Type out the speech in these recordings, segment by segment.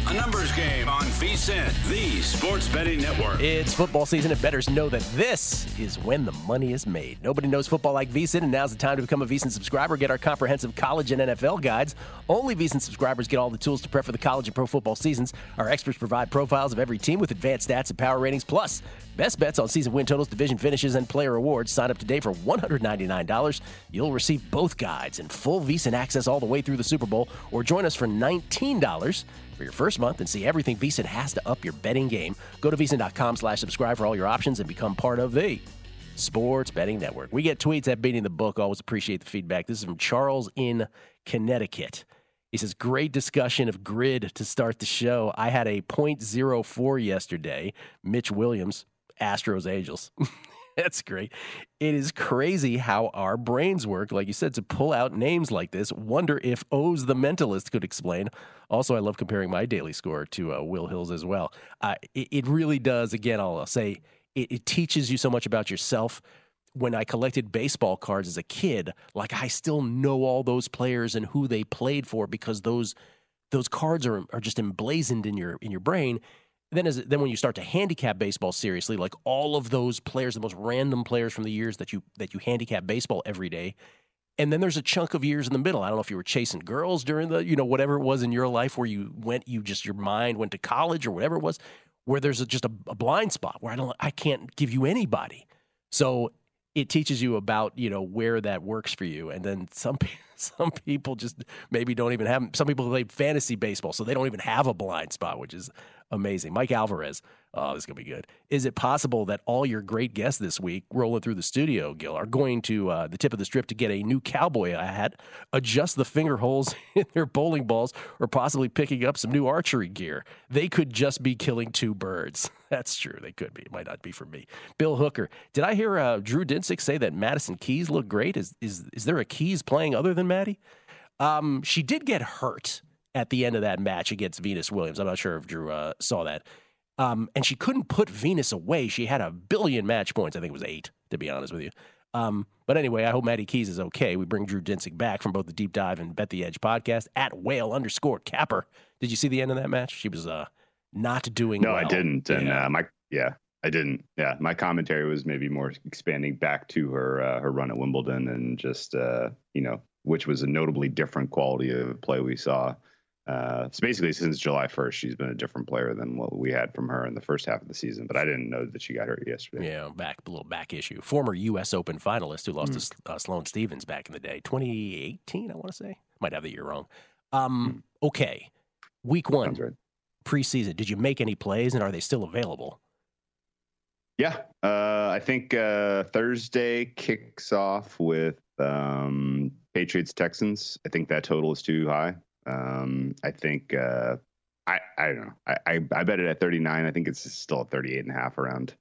A numbers game on VSiN, the sports betting network. It's football season, and bettors know that this is when the money is made. Nobody knows football like VSiN, and now's the time to become a VSiN subscriber. Get our comprehensive college and NFL guides. Only VSiN subscribers get all the tools to prep for the college and pro football seasons. Our experts provide profiles of every team with advanced stats and power ratings, plus best bets on season win totals, division finishes, and player awards. Sign up today for $199. You'll receive both guides and full VSiN access all the way through the Super Bowl, or join us for $19 for your first month and see everything VSiN has to up your betting game. Go to VSiN.com/subscribe for all your options and become part of the Sports Betting Network. We get tweets at Beating the Book. Always appreciate the feedback. This is from Charles in Connecticut. He says, great discussion of grid to start the show. I had a .04 yesterday. Mitch Williams, Astros Angels. That's great. It is crazy how our brains work, like you said, to pull out names like this. Wonder if O's the Mentalist could explain. Also, I love comparing my daily score to Will Hill's as well. It really does. Again, I'll say it teaches you so much about yourself. When I collected baseball cards as a kid, like I still know all those players and who they played for because those cards are just emblazoned in your brain. Then when you start to handicap baseball seriously, like all of those players, the most random players from the years that you handicap baseball every day, and then there's a chunk of years in the middle. I don't know if you were chasing girls during the, whatever it was in your life where your mind went to college or whatever it was, where there's just a blind spot where I can't give you anybody. So it teaches you about, where that works for you. And then some people just maybe don't even have, some people play fantasy baseball, so they don't even have a blind spot, which is amazing. Mike Alvarez, this is going to be good. Is it possible that all your great guests this week rolling through the studio, Gil, are going to the tip of the strip to get a new cowboy hat, adjust the finger holes in their bowling balls, or possibly picking up some new archery gear? They could just be killing two birds. That's true. They could be. It might not be for me. Bill Hooker, did I hear Drew Dinsick say that Madison Keys looked great? Is there a Keys playing other than Maddie? She did get hurt at the end of that match against Venus Williams. I'm not sure if Drew saw that. And she couldn't put Venus away. She had a billion match points. I think it was 8, to be honest with you. But anyway, I hope Maddie Keys is okay. We bring Drew Dinsick back from both the Deep Dive and Bet the Edge podcast at @whale_capper. Did you see the end of that match? She was not doing well. No, I didn't. And I didn't. Yeah, my commentary was maybe more expanding back to her run at Wimbledon and just, which was a notably different quality of play we saw. So basically, since July 1st, she's been a different player than what we had from her in the first half of the season. But I didn't know that she got hurt yesterday. Yeah, a little back issue. Former U.S. Open finalist who lost to Sloane Stephens back in the day. 2018, I want to say. Might have the year wrong. Okay, week 1, right. Preseason. Did you make any plays, and are they still available? Yeah, I think Thursday kicks off with Patriots-Texans. I think that total is too high. I think I don't know. I bet it at 39. I think it's still at 38.5 around.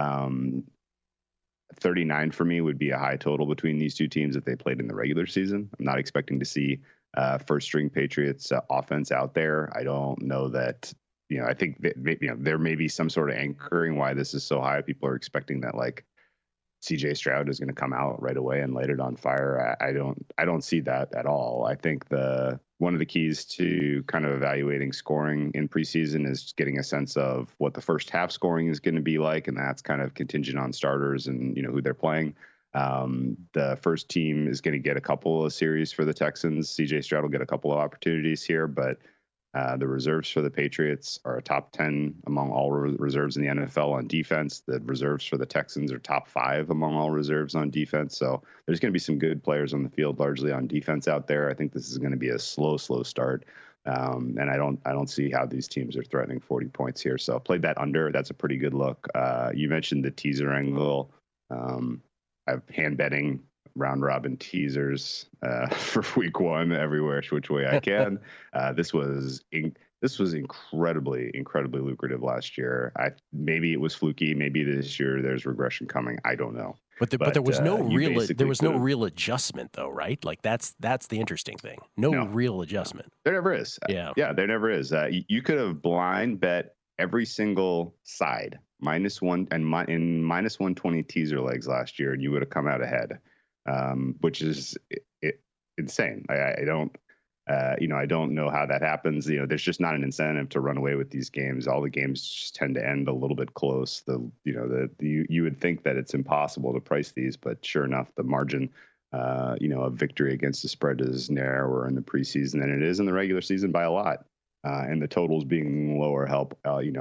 39 for me would be a high total between these two teams if they played in the regular season. I'm not expecting to see first string Patriots offense out there. I don't know that. I think that, there may be some sort of anchoring why this is so high. People are expecting that like CJ Stroud is going to come out right away and light it on fire. I don't see that at all. I think one of the keys to kind of evaluating scoring in preseason is getting a sense of what the first half scoring is going to be like, and that's kind of contingent on starters and who they're playing. The first team is going to get a couple of series for the Texans. CJ Stroud will get a couple of opportunities here, but the reserves for the Patriots are a top 10 among all reserves in the NFL on defense. The reserves for the Texans are top 5 among all reserves on defense. So there's going to be some good players on the field, largely on defense out there. I think this is going to be a slow start. And I don't see how these teams are threatening 40 points here. So played that under. That's a pretty good look. You mentioned the teaser angle. I've hand betting round robin teasers for week 1 everywhere, which way I can. This was incredibly lucrative last year. Maybe it was fluky. Maybe this year there's regression coming. I don't know. But there was no real adjustment though, right? Like that's the interesting thing. No real adjustment. There never is. Yeah, there never is. You could have blind bet every single side -1 and in -120 teaser legs last year, and you would have come out ahead. Which is insane. I don't. I don't know how that happens. There's just not an incentive to run away with these games. All the games just tend to end a little bit close. You would think that it's impossible to price these, but sure enough, the margin, of victory against the spread is narrower in the preseason than it is in the regular season by a lot. And the totals being lower help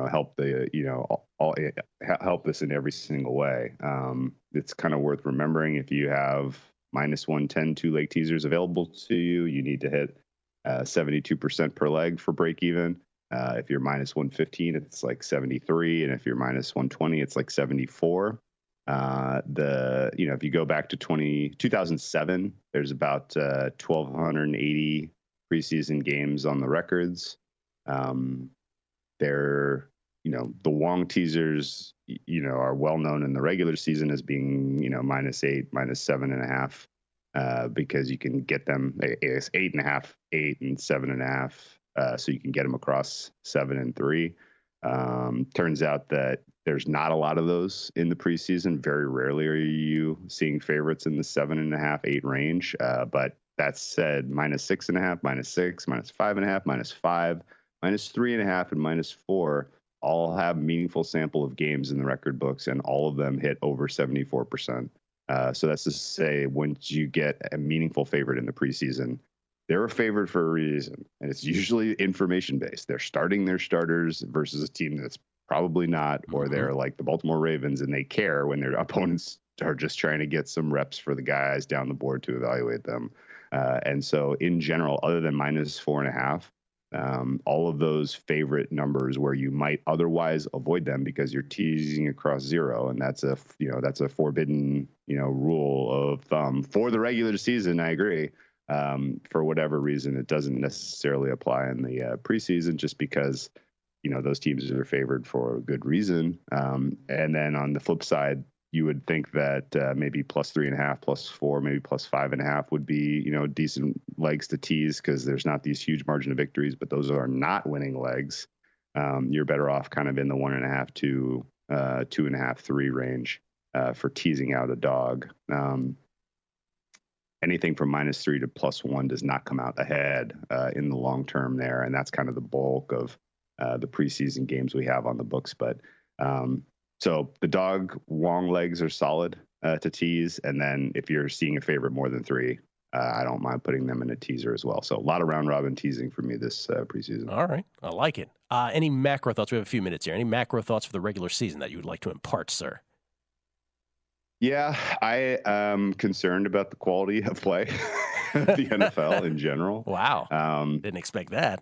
this in every single way. It's kind of worth remembering if you have minus 110 two leg teasers available to you, you need to hit 72% per leg for break even. If you're minus 115, it's like 73. And if you're minus 120, it's like 74. If you go back to 2007, there's about 1,280 preseason games on the records. The Wong teasers, are well known in the regular season as being, -8, -7.5, because you can get them. It's 8.5, 8 and 7.5. So you can get them across 7 and 3. Turns out that there's not a lot of those in the preseason. Very rarely are you seeing favorites in the 7.5, 8 range. But that said, -6.5, -6, -5.5, -5, -3.5, and -4 all have meaningful sample of games in the record books, and all of them hit over 74%. So that's to say, once you get a meaningful favorite in the preseason, they're a favorite for a reason, and it's usually information based. They're starting their starters versus a team that's probably not, or they're like the Baltimore Ravens and they care when their opponents are just trying to get some reps for the guys down the board to evaluate them. And so in general, other than -4.5, all of those favorite numbers where you might otherwise avoid them because you're teasing across 0, and that's a forbidden rule of thumb for the regular season. I agree. For whatever reason, it doesn't necessarily apply in the preseason, just because those teams are favored for a good reason. And then on the flip side, you would think that maybe +3.5, +4, maybe +5.5 would be decent legs to tease, because there's not these huge margin of victories, but those are not winning legs. You're better off kind of in the 1.5 to 2.5, 3 range for teasing out a dog. Anything from -3 to +1 does not come out ahead in the long term there, and that's kind of the bulk of the preseason games we have on the books. But so the dog Wong legs are solid to tease, and then if you're seeing a favorite more than 3, I don't mind putting them in a teaser as well. So a lot of round robin teasing for me this preseason. All right, I like it. Any macro thoughts? We have a few minutes here. Any macro thoughts for the regular season that you would like to impart, sir? Yeah, I am concerned about the quality of play of the NFL in general. Wow. Didn't expect that.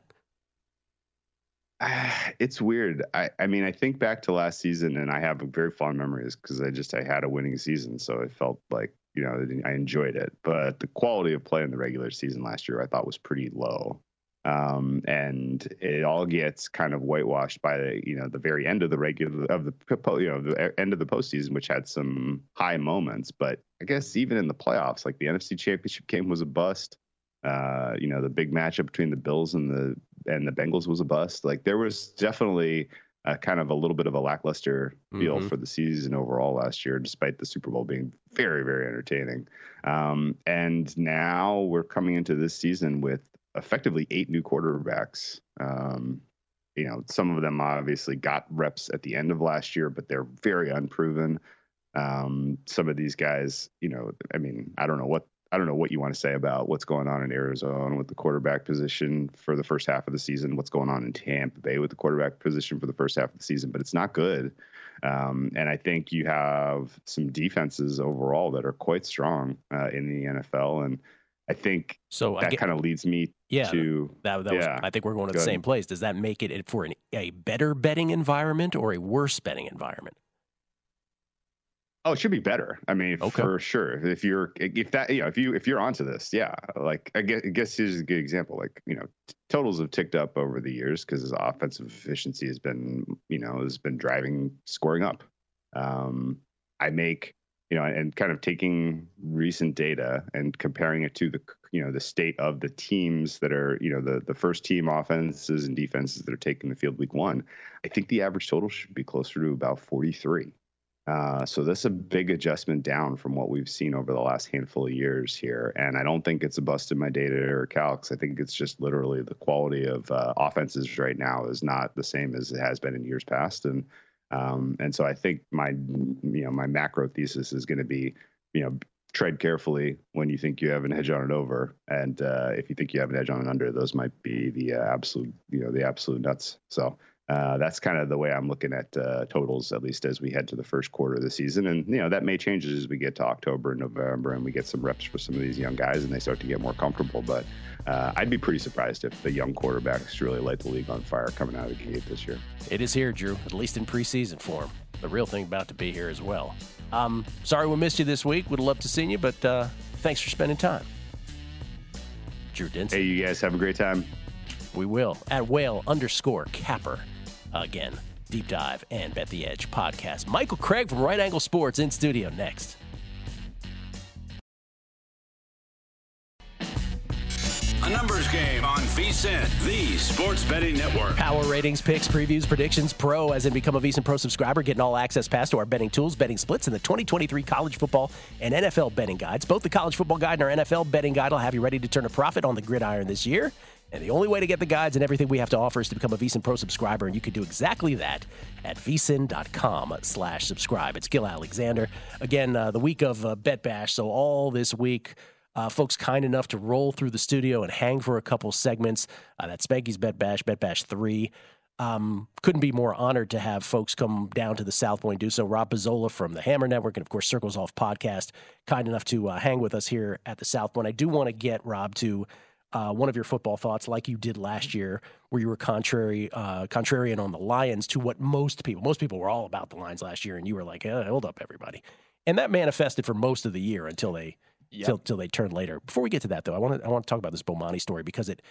It's weird. I mean, I think back to last season, and I have very fond memories because I had a winning season. So it felt like, I enjoyed it. But the quality of play in the regular season last year, I thought, was pretty low. And it all gets kind of whitewashed by the very end of the end of the postseason, which had some high moments. But I guess even in the playoffs, like the NFC Championship game was a bust. The big matchup between the Bills and the Bengals was a bust. Like, there was definitely kind of a little bit of a lackluster feel for the season overall last year, despite the Super Bowl being very, very entertaining. And now we're coming into this season with effectively 8 new quarterbacks. Some of them obviously got reps at the end of last year, but they're very unproven. Some of these guys, I don't know what you want to say about what's going on in Arizona with the quarterback position for the first half of the season, what's going on in Tampa Bay with the quarterback position for the first half of the season, but it's not good. And I think you have some defenses overall that are quite strong in the NFL. And I think that kind of leads me to that was, I think we're going to the same place. Does that make it for a better betting environment or a worse betting environment? Oh, it should be better. I mean, for sure. If you're onto this, yeah. Like, I guess here's a good example. Like, totals have ticked up over the years because his offensive efficiency has been driving scoring up. I make, and kind of taking recent data and comparing it to the state of the teams that are, the first team offenses and defenses that are taking the field week 1. I think the average total should be closer to about 43. So that's a big adjustment down from what we've seen over the last handful of years here. And I don't think it's a bust in my data or calcs. I think it's just literally the quality of offenses right now is not the same as it has been in years past. And so I think my macro thesis is going to be, tread carefully when you think you have an edge on an over. And if you think you have an edge on an under, those might be the absolute nuts. So that's kind of the way I'm looking at totals, at least as we head to the first quarter of the season. And, that may change as we get to October and November and we get some reps for some of these young guys and they start to get more comfortable. But I'd be pretty surprised if the young quarterbacks really light the league on fire coming out of the gate this year. It is here, Drew, at least in preseason form. The real thing about to be here as well. Sorry we missed you this week. Would love to see you, but thanks for spending time. Drew Dinsick. Hey, you guys have a great time. We will. At whale_capper. Again, Deep Dive and Bet the Edge podcast. Michael Craig from Right Angle Sports in studio next. A numbers game on VSiN, the sports betting network. Power ratings, picks, previews, predictions, pro, as in become a VSiN Pro subscriber, getting all access pass to our betting tools, betting splits, and the 2023 college football and NFL betting guides. Both the college football guide and our NFL betting guide will have you ready to turn a profit on the gridiron this year. And the only way to get the guides and everything we have to offer is to become a VSiN Pro subscriber, and you can do exactly that at vsin.com/subscribe. It's Gil Alexander. Again, the week of Bet Bash, so all this week, folks kind enough to roll through the studio and hang for a couple segments. That's Spanky's Bet Bash 3. Couldn't be more honored to have folks come down to the South Point and do so. Rob Pizzola from the Hammer Network and, of course, Circles Off podcast, kind enough to hang with us here at the South Point. I do want to get, Rob, to one of your football thoughts like you did last year where you were contrarian on the Lions to what most people were all about the Lions last year, and you were like, hold up, everybody. And that manifested for most of the year until they turned later. Before we get to that, though, I want to talk about this Bomani story because it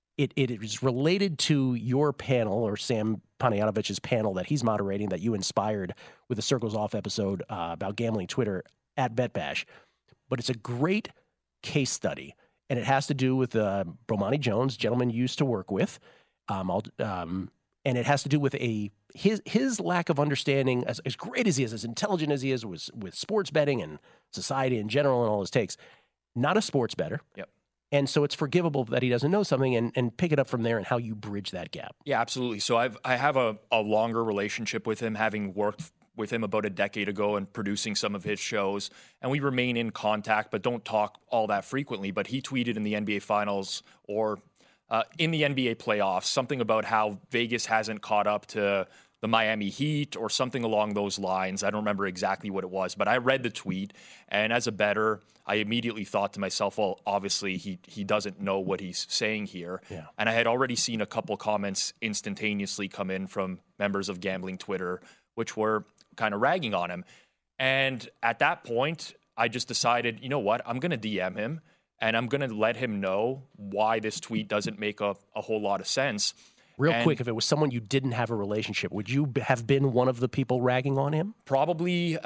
is related to your panel or Sam Panayotovich's panel that he's moderating that you inspired with the Circles Off episode about gambling Twitter at BetBash. But it's a great case study. And it has to do with Bomani Jones, gentleman you used to work with, and it has to do with his lack of understanding, as great as he is, as intelligent as he is with sports betting and society in general and all his takes. Not a sports bettor. Yep. And so it's forgivable that he doesn't know something and pick it up from there and how you bridge that gap. Yeah, absolutely. So I have a longer relationship with him, having worked with him about a decade ago and producing some of his shows. And we remain in contact, but don't talk all that frequently. But he tweeted in the NBA Finals or in the NBA playoffs something about how Vegas hasn't caught up to the Miami Heat or something along those lines. I don't remember exactly what it was, but I read the tweet. And as a bettor, I immediately thought to myself, well, obviously he doesn't know what he's saying here. Yeah. And I had already seen a couple comments instantaneously come in from members of gambling Twitter, which were kind of ragging on him. And at that point, I just decided, you know what, I'm going to DM him and I'm going to let him know why this tweet doesn't make a whole lot of sense. Real quick, if it was someone you didn't have a relationship, would you have been one of the people ragging on him? Probably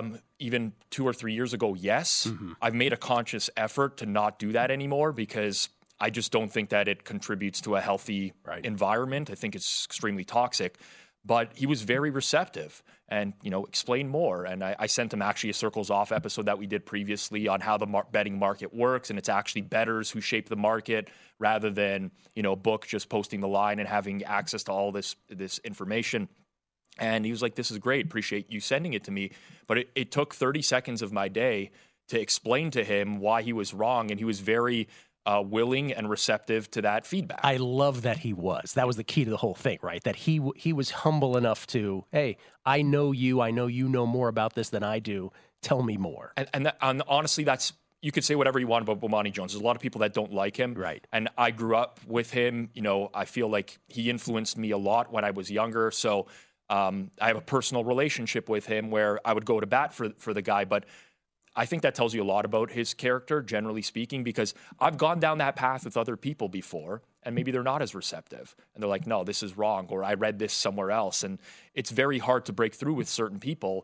even 2 or 3 years ago, yes. Mm-hmm. I've made a conscious effort to not do that anymore because I just don't think that it contributes to a healthy environment. I think it's extremely toxic. But he was very receptive and, explained more. And I sent him actually a Circles Off episode that we did previously on how the betting market works. And it's actually bettors who shape the market rather than, a book just posting the line and having access to all this information. And he was like, this is great. Appreciate you sending it to me. But it took 30 seconds of my day to explain to him why he was wrong. And he was very willing and receptive to that feedback. I love that he was. That was the key to the whole thing, right? That he was humble enough to, hey, I know you know more about this than I do. Tell me more. And honestly, you could say whatever you want about Bomani Jones. There's a lot of people that don't like him. Right. And I grew up with him. I feel like he influenced me a lot when I was younger. So I have a personal relationship with him where I would go to bat for the guy. But I think that tells you a lot about his character, generally speaking, because I've gone down that path with other people before, and maybe they're not as receptive. And they're like, no, this is wrong, or I read this somewhere else. And it's very hard to break through with certain people.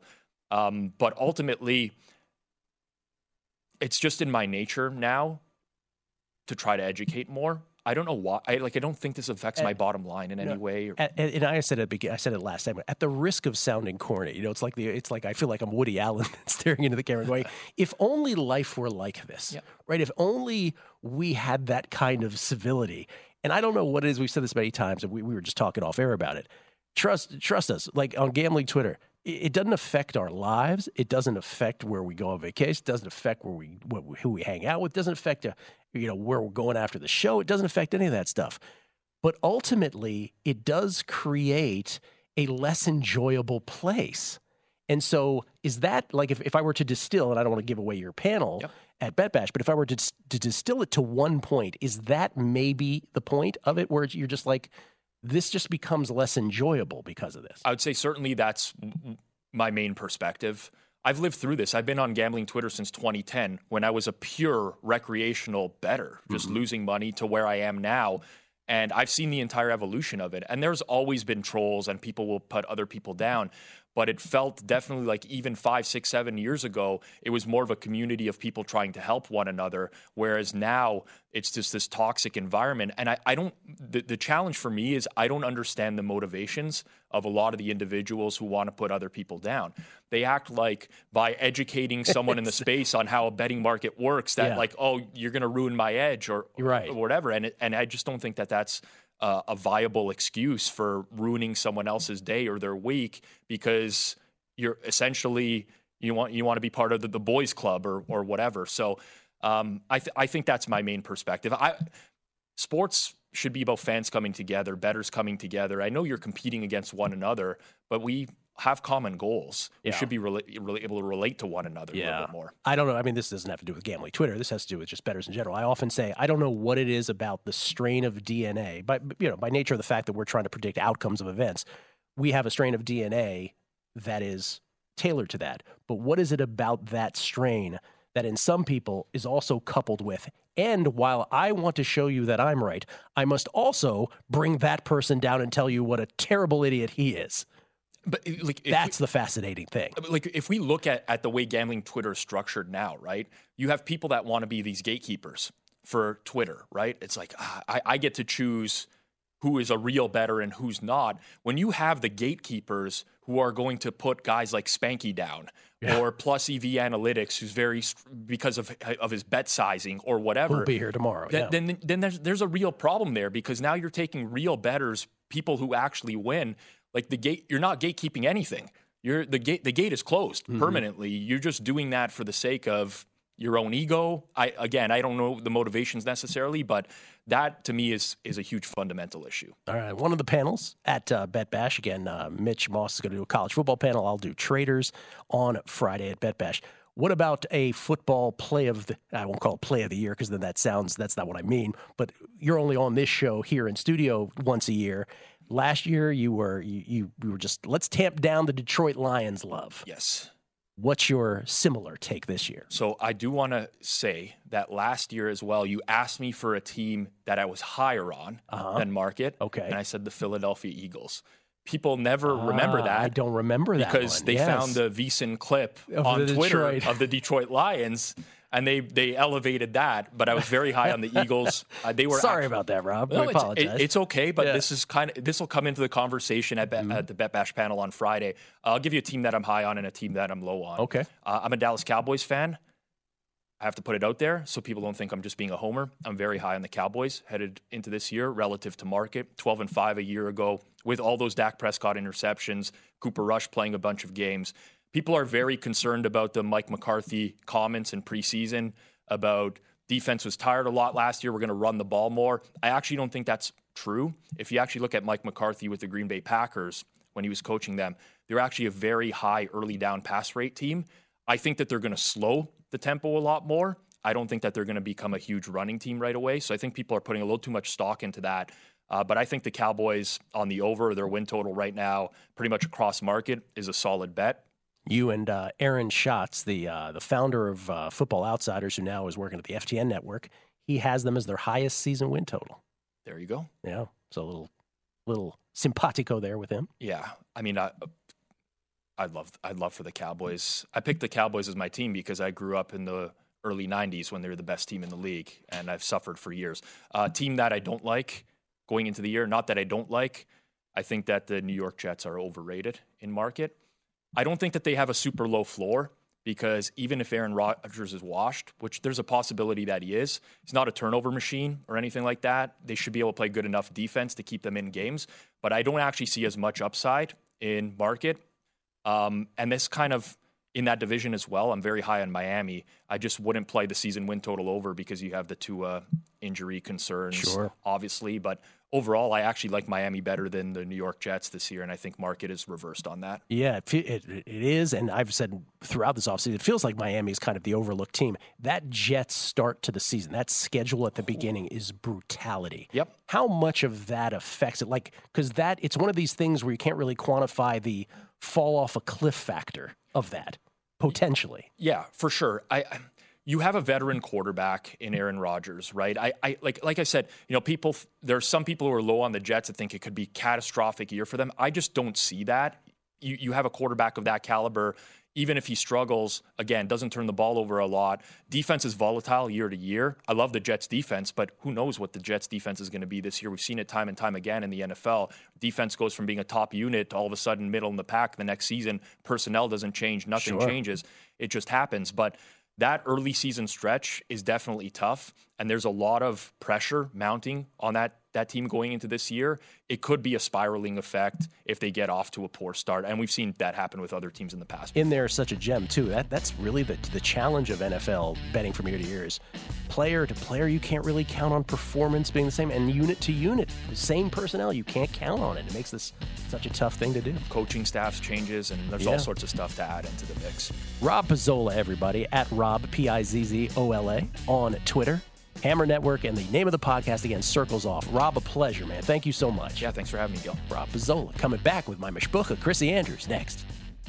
But ultimately, it's just in my nature now to try to educate more. I don't know why. I don't think this affects my bottom line in any way. And I said it last time. At the risk of sounding corny, it's like I feel like I'm Woody Allen staring into the camera, going, "If only life were like this, right? If only we had that kind of civility." And I don't know what it is. We've said this many times, and we were just talking off air about it. Trust us. Like on Gambling Twitter, it doesn't affect our lives. It doesn't affect where we go on vacation. It doesn't affect who we hang out with. It doesn't affect where we're going after the show. It doesn't affect any of that stuff. But ultimately, it does create a less enjoyable place. And so is that, like, if I were to distill, and I don't want to give away your panel at BetBash, but if I were to distill it to one point, is that maybe the point of it, where you're just like, this just becomes less enjoyable because of this? I would say certainly that's my main perspective. I've lived through this. I've been on Gambling Twitter since 2010, when I was a pure recreational bettor, just losing money, to where I am now. And I've seen the entire evolution of it. And there's always been trolls, and people will put other people down. But it felt definitely like even 5, 6, 7 years ago, it was more of a community of people trying to help one another. Whereas now it's just this toxic environment. And I don't, the challenge for me is I don't understand the motivations of a lot of the individuals who want to put other people down. They act like by educating someone in the space on how a betting market works, that like, oh, you're going to ruin my edge or whatever. And I just don't think that that's a viable excuse for ruining someone else's day or their week, because you're essentially you want to be part of the boys club or whatever. So I think that's my main perspective. Sports should be about fans coming together, bettors coming together. I know you're competing against one another, but we have common goals. We should be able to relate to one another a little bit more. I don't know. I mean, this doesn't have to do with Gambling Twitter. This has to do with just bettors in general. I often say, I don't know what it is about the strain of DNA, but by nature of the fact that we're trying to predict outcomes of events, we have a strain of DNA that is tailored to that. But what is it about that strain that in some people is also coupled with, and while I want to show you that I'm right, I must also bring that person down and tell you what a terrible idiot he is. But like, that's the fascinating thing. Like, if we look at the way Gambling Twitter is structured now, right? You have people that want to be these gatekeepers for Twitter, right? It's like, I get to choose who is a real bettor and who's not. When you have the gatekeepers who are going to put guys like Spanky down or Plus EV Analytics, who's very, because of his bet sizing or whatever. We'll be here tomorrow. Then there's a real problem there, because now you're taking real bettors, people who actually win. Like you're not gatekeeping anything. The gate is closed permanently. You're just doing that for the sake of your own ego. I don't know the motivations necessarily, but that to me is a huge fundamental issue. All right, one of the panels at BetBash, again, Mitch Moss is going to do a college football panel. I'll do traders on Friday at BetBash. What about a football I won't call it play of the year, because then that's not what I mean, but you're only on this show here in studio once a year. Last year, you were just, let's tamp down the Detroit Lions love. Yes. What's your similar take this year? So I do want to say that last year as well, you asked me for a team that I was higher on than market. Okay. And I said the Philadelphia Eagles. People never remember that. I don't remember that because they found the VSiN clip on Twitter of the Detroit Lions, and they elevated that. But I was very high on the Eagles. They were sorry about that, Rob. No, I apologize. It's okay, but this will come into the conversation at the BetBash panel on Friday. I'll give you a team that I'm high on and a team that I'm low on. Okay. I'm a Dallas Cowboys fan. I have to put it out there so people don't think I'm just being a homer. I'm very high on the Cowboys headed into this year relative to market. 12-5 a year ago with all those Dak Prescott interceptions, Cooper Rush playing a bunch of games. People are very concerned about the Mike McCarthy comments in preseason about defense was tired a lot last year. We're going to run the ball more. I actually don't think that's true. If you actually look at Mike McCarthy with the Green Bay Packers when he was coaching them, they're actually a very high early down pass rate team. I think that they're going to slow the tempo a lot more. I don't think that they're going to become a huge running team right away. So I think people are putting a little too much stock into that. But I think the Cowboys on the over, their win total right now, pretty much across market, is a solid bet. You and Aaron Schatz, the founder of Football Outsiders, who now is working at the FTN network, he has them as their highest season win total. There you go. Yeah, so a little simpatico there with him. Yeah, I mean, I'd love for the Cowboys. I picked the Cowboys as my team because I grew up in the early 90s when they were the best team in the league, and I've suffered for years. Team that I don't like going into the year, not that I don't like, I think that the New York Jets are overrated in market. I don't think that they have a super low floor, because even if Aaron Rodgers is washed, which there's a possibility that he is, he's not a turnover machine or anything like that. They should be able to play good enough defense to keep them in games. But I don't actually see as much upside in market. And this kind of in that division as well. I'm very high on Miami. I just wouldn't play the season win total over because you have the Tua injury concerns, obviously. But overall, I actually like Miami better than the New York Jets this year, and I think market is reversed on that. Yeah, it is, and I've said throughout this offseason, it feels like Miami is kind of the overlooked team. That Jets start to the season, that schedule at the beginning is brutality. Yep. How much of that affects it? Like, because it's one of these things where you can't really quantify the fall off a cliff factor of that, potentially. Yeah, for sure. You have a veteran quarterback in Aaron Rodgers, right? Like I said, there are some people who are low on the Jets that think it could be a catastrophic year for them. I just don't see that. You have a quarterback of that caliber, even if he struggles, again, doesn't turn the ball over a lot. Defense is volatile year to year. I love the Jets defense, but who knows what the Jets defense is going to be this year. We've seen it time and time again in the NFL. Defense goes from being a top unit to all of a sudden middle in the pack the next season. Personnel doesn't change. Nothing changes. It just happens. But that early season stretch is definitely tough, and there's a lot of pressure mounting on that team going into this year. It could be a spiraling effect if they get off to a poor start, and we've seen that happen with other teams in the past. In there, such a gem, too. That's really the challenge of NFL betting from year to year is player to player, you can't really count on performance being the same, and unit to unit, the same personnel, you can't count on it. It makes this such a tough thing to do. Coaching staffs changes, and there's all sorts of stuff to add into the mix. Rob Pizzola, everybody, at Rob, Pizzola, on Twitter. Hammer Network, and the name of the podcast, again, Circles Off. Rob, a pleasure, man. Thank you so much. Yeah, thanks for having me, Gil. Rob Pizzola coming back with my mishpucha, Chrissy Andrews, next.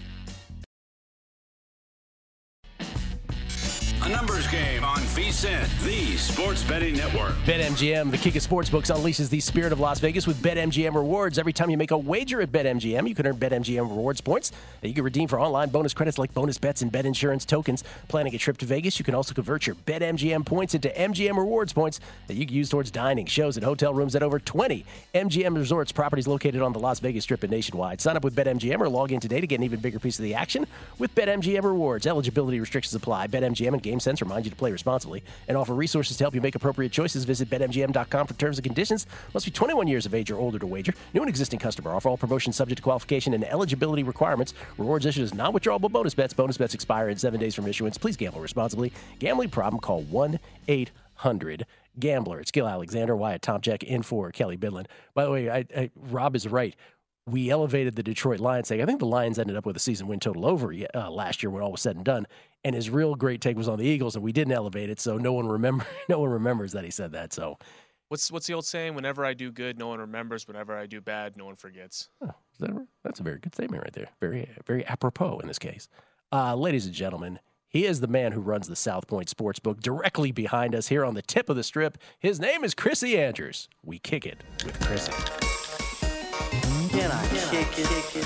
A numbers game on VSiN, the Sports Betting Network. BetMGM, the king of sportsbooks, unleashes the spirit of Las Vegas with BetMGM rewards. Every time you make a wager at BetMGM, you can earn BetMGM rewards points that you can redeem for online bonus credits like bonus bets and bet insurance tokens. Planning a trip to Vegas, you can also convert your BetMGM points into MGM rewards points that you can use towards dining, shows, and hotel rooms at over 20 MGM resorts properties located on the Las Vegas Strip and nationwide. Sign up with BetMGM or log in today to get an even bigger piece of the action with BetMGM rewards. Eligibility restrictions apply. BetMGM and GameSense remind you to play responsibly and offer resources to help you make appropriate choices. Visit BetMGM.com for terms and conditions. Must be 21 years of age or older to wager. New and existing customer offer. All promotions subject to qualification and eligibility requirements. Rewards issued as non-withdrawable bonus bets. Bonus bets expire in 7 days from issuance. Please gamble responsibly. Gambling problem? Call 1-800-GAMBLER. It's Gil Alexander, Wyatt Tomchek, in for Kelly Bidlin. By the way, Rob is right. We elevated the Detroit Lions. I think the Lions ended up with a season win total over last year when all was said and done. And his real great take was on the Eagles, and we didn't elevate it, so no one remembers that he said that. So, what's the old saying? Whenever I do good, no one remembers. Whenever I do bad, no one forgets. Oh, that's a very good statement right there. Very, very apropos in this case. Ladies and gentlemen, he is the man who runs the South Point Sportsbook directly behind us here on the tip of the strip. His name is Chrissy Andrews. We kick it with Chrissy. Can I kick it?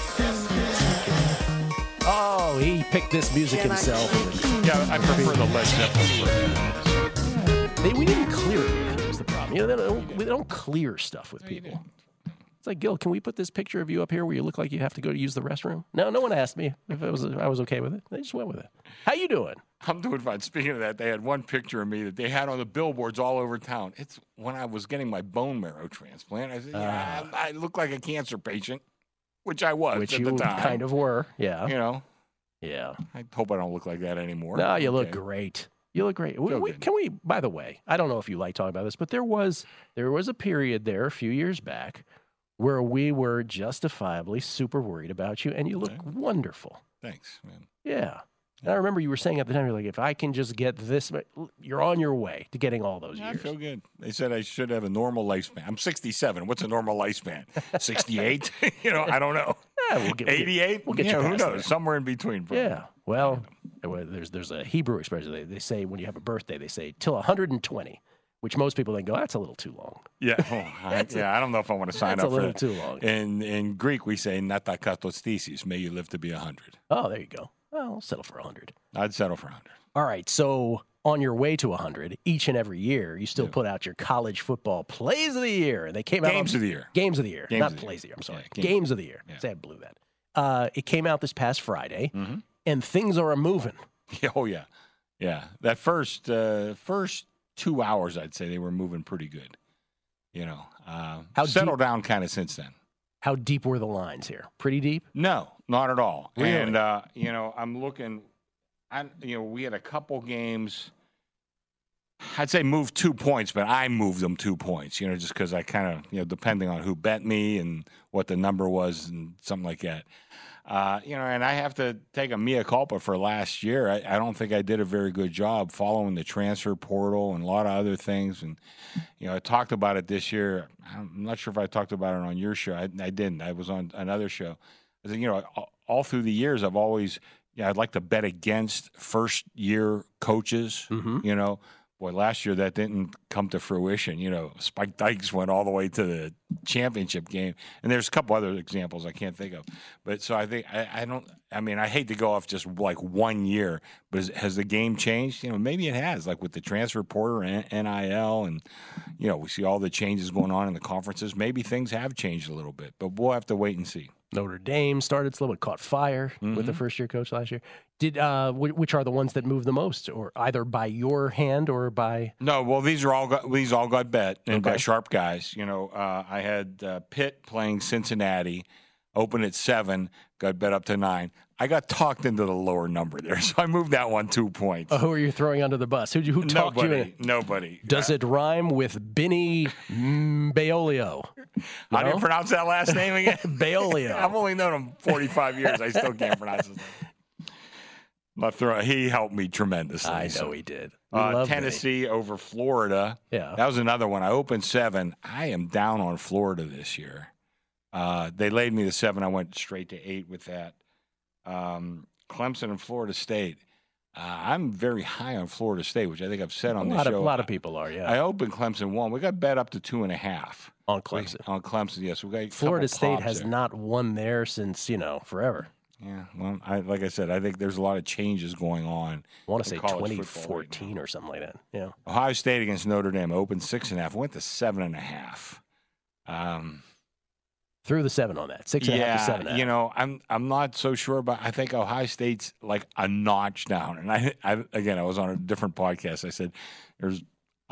Oh, he picked this music himself. Yeah, I prefer the Led Zeppelin. We didn't clear it. Is the problem? We don't clear stuff with people. It's like, Gil, can we put this picture of you up here where you look like you have to go to use the restroom? No one asked me if I was okay with it. They just went with it. How you doing? I'm doing fine. Speaking of that, they had one picture of me that they had on the billboards all over town. It's when I was getting my bone marrow transplant. I said, I look like a cancer patient, which I was which at you the time. Kind of were, yeah. You know? Yeah. I hope I don't look like that anymore. No, you look great. You look great. Can we, by the way, I don't know if you like talking about this, but there was a period there a few years back where we were justifiably super worried about you, and you look wonderful. Thanks, man. Yeah. And I remember you were saying at the time, you're like, if I can just get this, you're on your way to getting all those years. I feel good. They said I should have a normal lifespan. I'm 67. What's a normal lifespan? 68? I don't know. Yeah, 88? We'll get you who past knows? there. Somewhere in between. Probably. Yeah. Well, there's a Hebrew expression. They say when you have a birthday, they say till 120. Which most people then go, that's a little too long. Yeah, I don't know if I want to sign up for that. That's a little too long. In Greek, we say "nata katosthesis," may you live to be 100. Oh, there you go. Well, I'll settle for 100. I'd settle for 100. All right, so on your way to 100 each and every year, you still put out your college football plays of the year. And they came out Games of the year. Games of the year. Games Not of the plays of the year. I'm sorry. Yeah, games of the year. Yeah. Say I blew that. It came out this past Friday, and things are moving. Oh, yeah. Yeah. That first 2 hours, I'd say they were moving pretty good. You know, settled down kind of since then. How deep were the lines here? Pretty deep? No, not at all. Really? And, I'm looking, we had a couple games, I'd say moved 2 points, but I moved them 2 points, just because I kind of, depending on who bet me and what the number was and something like that. And I have to take a mea culpa for last year. I don't think I did a very good job following the transfer portal and a lot of other things. And, I talked about it this year. I'm not sure if I talked about it on your show. I didn't. I was on another show. I said, all through the years, I've always, I'd like to bet against first-year coaches, Boy, last year that didn't come to fruition. Spike Dykes went all the way to the championship game. And there's a couple other examples I can't think of. But so I think I hate to go off just like 1 year, but has the game changed? Maybe it has, like with the transfer portal and NIL and, we see all the changes going on in the conferences. Maybe things have changed a little bit, but we'll have to wait and see. Notre Dame started slow, but caught fire with the first-year coach last year. Did which are the ones that moved the most, or either by your hand or by? No, well, these all got bet and by sharp guys. I had Pitt playing Cincinnati, open at 7, got bet up to 9. I got talked into the lower number there, so I moved that one 2 points. Who are you throwing under the bus? Who talked you in? Nobody. Does it rhyme with Benny Baolio? How do you pronounce that last name again? Baolio. I've only known him 45 years. I still can't pronounce his name. He helped me tremendously. I know he did. Tennessee over Florida. Yeah. That was another one. I opened 7. I am down on Florida this year. They laid me to 7. I went straight to 8 with that. Clemson and Florida State. I'm very high on Florida State, which I think I've said on this show. A lot of people are, yeah. I opened Clemson 1. We got bet up to 2.5. On Clemson. On Clemson, yes. We got Florida State has not won there since, forever. Yeah, well, like I said, I think there's a lot of changes going on. I want to say 2014 or something like that. Yeah. Ohio State against Notre Dame opened 6.5, went to 7.5. Threw the 7 on that. 6.5 to 7.5. I'm not so sure about. I think Ohio State's like a notch down. And I was on a different podcast. I said there's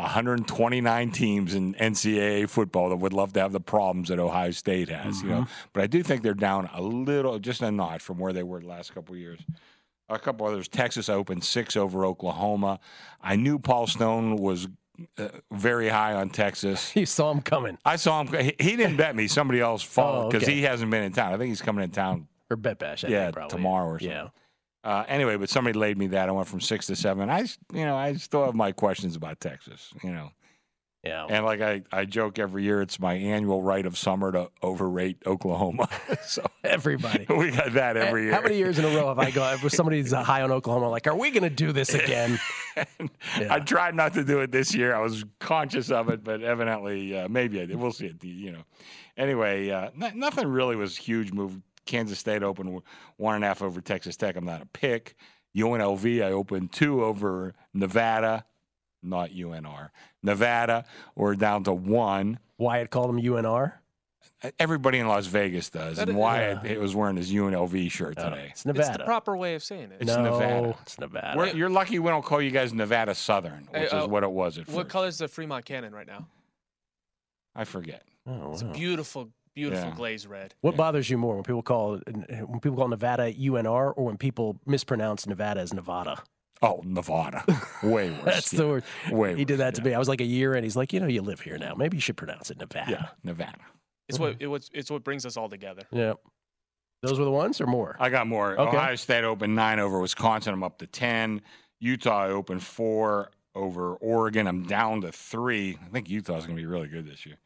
129 teams in NCAA football that would love to have the problems that Ohio State has. But I do think they're down a little, just a notch from where they were the last couple of years. A couple others. Texas opened 6 over Oklahoma. I knew Paul Stone was very high on Texas. You saw him coming. I saw him. He didn't bet me. Somebody else followed because he hasn't been in town. I think he's coming in town. Or Bet Bash. Tomorrow or something. Yeah. Anyway, but somebody laid me that. I went from 6 to 7. I still have my questions about Texas. Yeah. And like I joke every year, it's my annual right of summer to overrate Oklahoma. So everybody, we got that every year. How many years in a row have I gone? If somebody's high on Oklahoma, like, are we going to do this again? I tried not to do it this year. I was conscious of it, but evidently, maybe I did. We'll see it. Anyway, nothing really was huge move. Kansas State opened 1.5 over Texas Tech. I'm not a pick. UNLV, I opened 2 over Nevada. Not UNR. Nevada, we're down to 1. Wyatt called him UNR? Everybody in Las Vegas does. And Wyatt was wearing his UNLV shirt today. It's Nevada. It's the proper way of saying it. It's Nevada. It's Nevada. You're lucky we don't call you guys Nevada Southern, which is what it was at first. What color is the Fremont Cannon right now? I forget. It's a beautiful glazed red. What bothers you more when people call Nevada UNR or when people mispronounce Nevada as Nevada? Oh, Nevada. Way worse. That's the word. Way he did that to me. I was like a year in. He's like, you live here now. Maybe you should pronounce it Nevada. Yeah, Nevada. It's what brings us all together. Yeah. Those were the ones or more? I got more. Okay. Ohio State opened 9 over Wisconsin. I'm up to 10. Utah opened 4 over Oregon. I'm down to 3. I think Utah's going to be really good this year.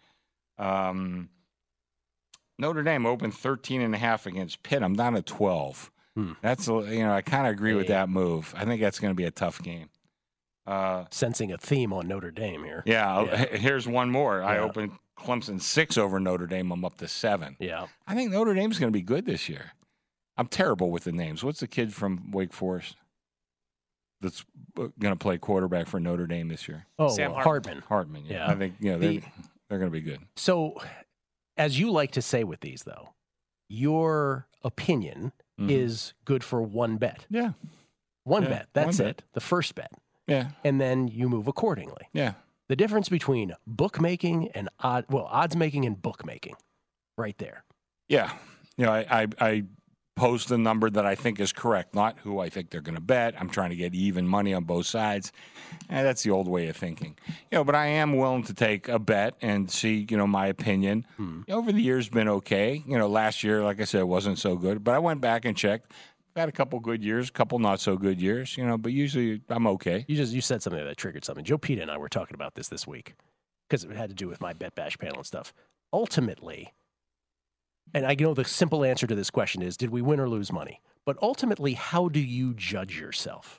Notre Dame opened 13.5 against Pitt. I'm down to 12. That's I kind of agree with that move. I think that's going to be a tough game. Sensing a theme on Notre Dame here. Yeah. Here's one more. I opened Clemson 6 over Notre Dame. I'm up to 7. Yeah. I think Notre Dame's going to be good this year. I'm terrible with the names. What's the kid from Wake Forest? that's going to play quarterback for Notre Dame this year. Oh, Sam Hartman. Hartman. Yeah. I think they're going to be good. So, as you like to say with these, though, your opinion is good for one bet. Yeah. One Yeah, bet. That's one it. The first bet. Yeah. And then you move accordingly. Yeah. The difference between bookmaking and odds making and bookmaking, right there. Yeah. I post the number that I think is correct, not who I think they're going to bet. I'm trying to get even money on both sides. And that's the old way of thinking. But I am willing to take a bet and see, my opinion. Over the years, been okay. Last year, like I said, wasn't so good. But I went back and checked. I've had a couple good years, a couple not so good years, but usually I'm okay. You said something that triggered something. Joe Peta and I were talking about this week because it had to do with my Bet Bash panel and stuff. Ultimately, and I know the simple answer to this question is, did we win or lose money? But ultimately, how do you judge yourself?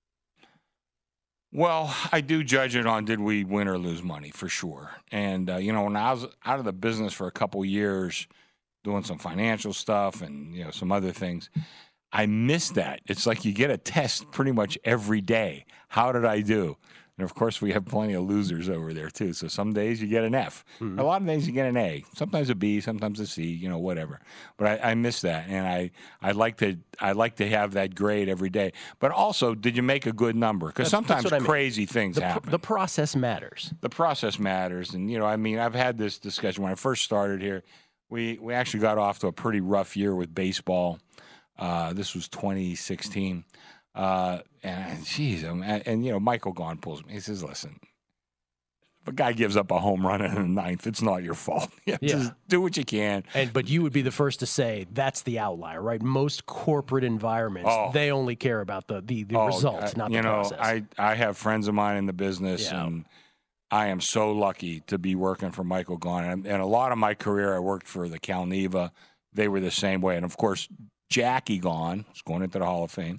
Well, I do judge it on did we win or lose money, for sure. And, when I was out of the business for a couple years doing some financial stuff and, some other things, I missed that. It's like you get a test pretty much every day. How did I do? And, of course, we have plenty of losers over there, too. So some days you get an F. Mm-hmm. A lot of days you get an A. Sometimes a B, sometimes a C, whatever. But I miss that. And I like to have that grade every day. But also, did you make a good number? Because sometimes crazy things happen. The process matters. The process matters. And, I've had this discussion. When I first started here, we actually got off to a pretty rough year with baseball. This was 2016. And Michael Gaughan pulls me. He says, listen, if a guy gives up a home run in the ninth, it's not your fault. Just do what you can. But you would be the first to say that's the outlier, right? Most corporate environments, they only care about the result, not the process. I have friends of mine in the business, and I am so lucky to be working for Michael Gaughan. And a lot of my career, I worked for the Cal Neva. They were the same way. And, of course, Jackie Gaughan, who's going into the Hall of Fame,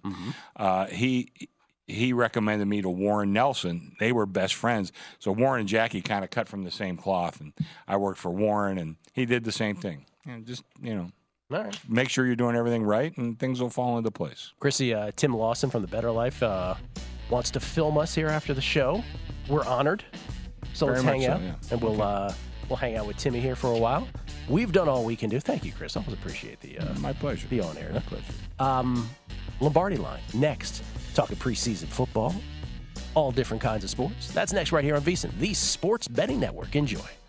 he recommended me to Warren Nelson. They were best friends. So Warren and Jackie kind of cut from the same cloth. And I worked for Warren, and he did the same thing. And just, all right. Make sure you're doing everything right, and things will fall into place. Chrissy, Tim Lawson from The Better Life wants to film us here after the show. We're honored. So let's hang out, and we'll hang out with Timmy here for a while. We've done all we can do. Thank you, Chris. Always appreciate my pleasure. The on air. My pleasure. Lombardi Line next. Talking preseason football, all different kinds of sports. That's next right here on VSiN, the Sports Betting Network. Enjoy.